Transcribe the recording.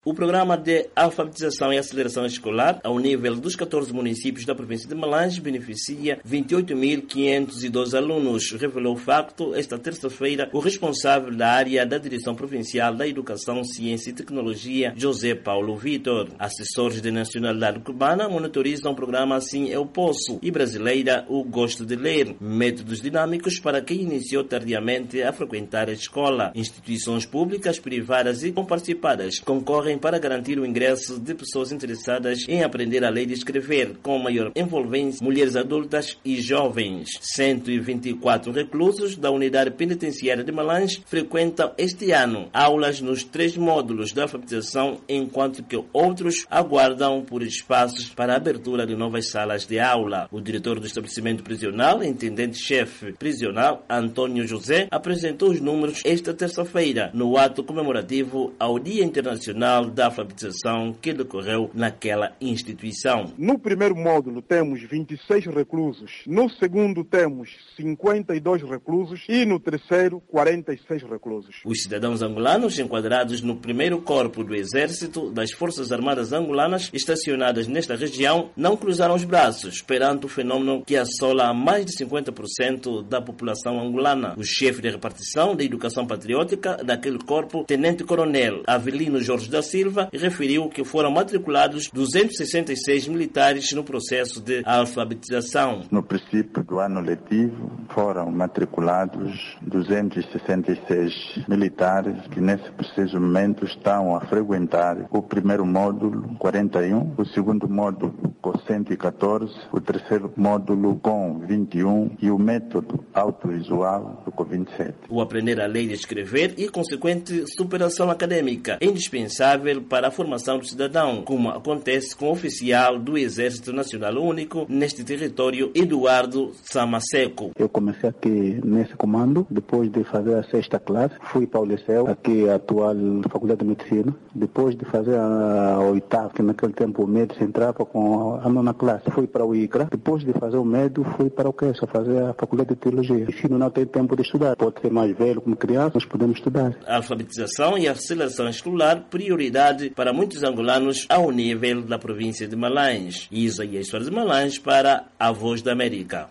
O programa de alfabetização e aceleração escolar, ao nível dos 14 municípios da província de Malange, beneficia 28.512 alunos, revelou o facto esta terça-feira o responsável da área da Direção Provincial da Educação, Ciência e Tecnologia, José Paulo Vitor. Assessores de nacionalidade cubana monitorizam o programa Assim Eu Posso e brasileira O Gosto de Ler, métodos dinâmicos para quem iniciou tardiamente a frequentar a escola. Instituições públicas, privadas e comparticipadas concorrem para garantir o ingresso de pessoas interessadas em aprender a ler e escrever, com maior envolvência mulheres adultas e jovens. 124 reclusos da unidade penitenciária de Malange frequentam este ano aulas nos 3 módulos da alfabetização, enquanto que outros aguardam por espaços para a abertura de novas salas de aula. O diretor do estabelecimento prisional, intendente-chefe prisional, Antônio José, apresentou os números esta terça-feira no ato comemorativo ao Dia Internacional da Alfabetização que decorreu naquela instituição. No primeiro módulo temos 26 reclusos, no segundo temos 52 reclusos e no terceiro 46 reclusos. Os cidadãos angolanos enquadrados no primeiro corpo do Exército das Forças Armadas Angolanas estacionadas nesta região não cruzaram os braços perante o fenômeno que assola mais de 50% da população angolana. O chefe de repartição da Educação Patriótica daquele corpo, Tenente-Coronel Avelino Jorge da Silva, referiu que foram matriculados 266 militares no processo de alfabetização. No princípio do ano letivo foram matriculados 266 militares que nesse preciso momento estão a frequentar o primeiro módulo 41, o segundo módulo com 114, o terceiro módulo com 21 e o método autovisual com 27. O aprender a ler e escrever e consequente superação acadêmica é indispensável para a formação do cidadão, como acontece com o oficial do Exército Nacional Único neste território, Eduardo Samaseco. Eu comecei aqui nesse comando, depois de fazer a 6ª classe, fui para o liceu, aqui a atual Faculdade de Medicina, depois de fazer a 8ª, que naquele tempo o médio se entrava com a 9ª classe, fui para o ICRA, depois de fazer o médio, fui para o QES, fazer a Faculdade de Teologia. E se não tem tempo de estudar, pode ser mais velho como criança, nós podemos estudar. A alfabetização e a aceleração escolar, prioridade para muitos angolanos ao nível da província de Malange. Isaías Soares de Malange para a Voz da América.